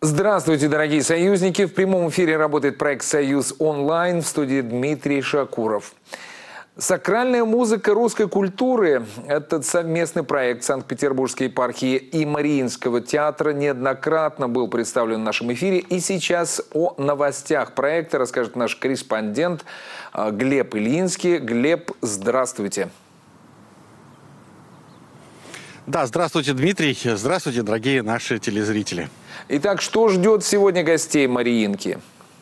Здравствуйте, дорогие союзники! В прямом эфире работает проект «Союз онлайн», в студии Дмитрий Шакуров. Сакральная музыка русской культуры – этот совместный проект Санкт-Петербургской епархии и Мариинского театра неоднократно был представлен в нашем эфире. И сейчас о новостях проекта расскажет наш корреспондент Глеб Ильинский. Глеб, здравствуйте! Да, здравствуйте, Дмитрий. Здравствуйте, дорогие наши телезрители. Итак, что ждет сегодня гостей Мариинки?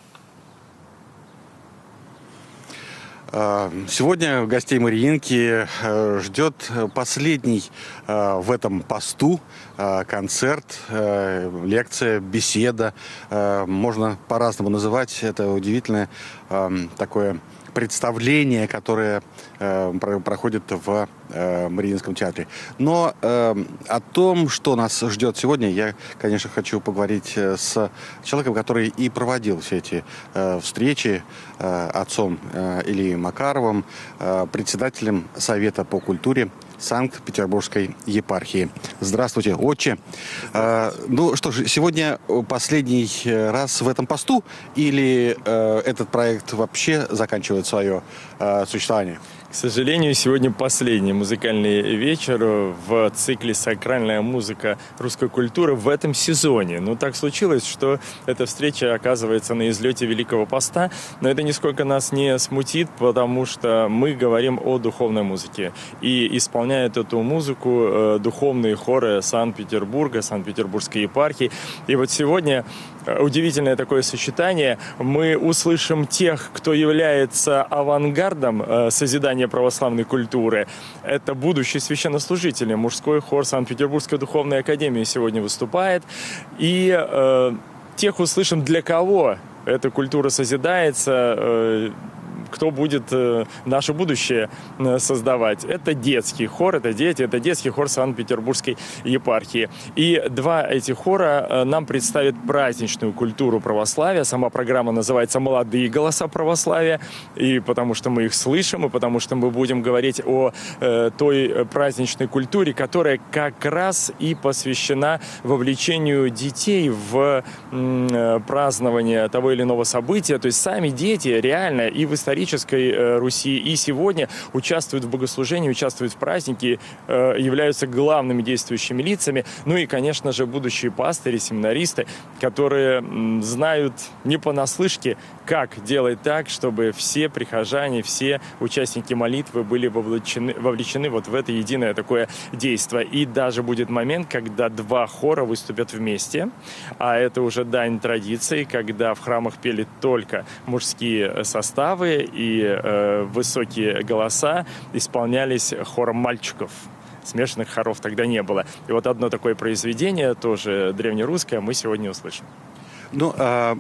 Сегодня гостей Мариинки ждет последний в этом посту концерт, лекция, беседа. Можно по-разному называть. Это удивительное такое представление, которое проходит в Мариинском театре. Но о том, что нас ждет сегодня, я, конечно, хочу поговорить с человеком, который и проводил все эти встречи, отцом Ильей Макаровым, председателем Совета по культуре Санкт-Петербургской епархии. Здравствуйте, отче. Ну что ж, сегодня последний раз в этом посту или этот проект вообще заканчивает свое существование? К сожалению, сегодня последний музыкальный вечер в цикле «Сакральная музыка русской культуры» в этом сезоне. Ну, так случилось, что эта встреча оказывается на излете Великого Поста, но это нисколько нас не смутит, потому что мы говорим о духовной музыке. И исполняют эту музыку духовные хоры Санкт-Петербурга, Санкт-Петербургской епархии. И вот сегодня удивительное такое сочетание. Мы услышим тех, кто является авангардом созидания православной культуры. Это будущие священнослужители. Мужской хор Санкт-Петербургской духовной академии сегодня выступает. И тех услышим, для кого эта культура созидается, кто будет наше будущее создавать. Это детский хор, это дети, это детский хор Санкт-Петербургской епархии. И два этих хора нам представят праздничную культуру православия. Сама программа называется «Молодые голоса православия». И потому что мы их слышим, и потому что мы будем говорить о той праздничной культуре, которая как раз и посвящена вовлечению детей в празднование того или иного события. То есть сами дети реально и в исторической Руси и сегодня участвуют в богослужении, участвуют в празднике, являются главными действующими лицами. Ну и, конечно же, будущие пастыри, семинаристы, которые знают не понаслышке, как делать так, чтобы все прихожане, все участники молитвы были вовлечены вот в это единое такое действие. И даже будет момент, когда два хора выступят вместе, а это уже дань традиции, когда в храмах пели только мужские составы, и высокие голоса исполнялись хором мальчиков. Смешанных хоров тогда не было. И вот одно такое произведение, тоже древнерусское, мы сегодня услышим. Ну,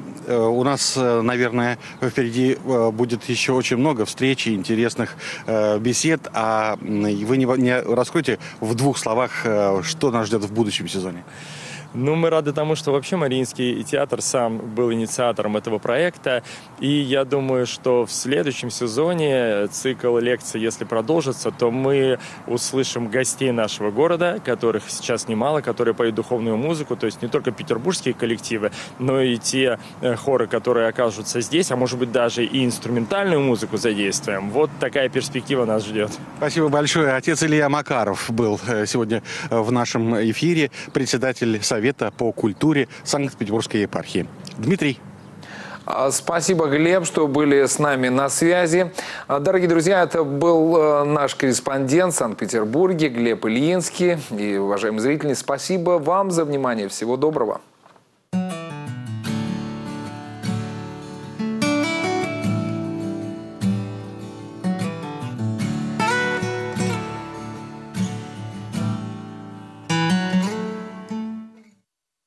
у нас, наверное, впереди будет еще очень много встреч и интересных бесед. А вы не раскройте в двух словах, что нас ждет в будущем сезоне? Ну, мы рады тому, что вообще Мариинский театр сам был инициатором этого проекта. И я думаю, что в следующем сезоне цикл лекций, если продолжится, то мы услышим гостей нашего города, которых сейчас немало, которые поют духовную музыку. То есть не только петербургские коллективы, но и те хоры, которые окажутся здесь, а может быть даже и инструментальную музыку задействуем. Вот такая перспектива нас ждет. Спасибо большое. Отец Илья Макаров был сегодня в нашем эфире, председатель Совета по культуре Санкт-Петербургской епархии. Дмитрий. Спасибо, Глеб, что были с нами на связи. Дорогие друзья, это был наш корреспондент в Санкт-Петербурге Глеб Ильинский. И, уважаемые зрители, спасибо вам за внимание. Всего доброго.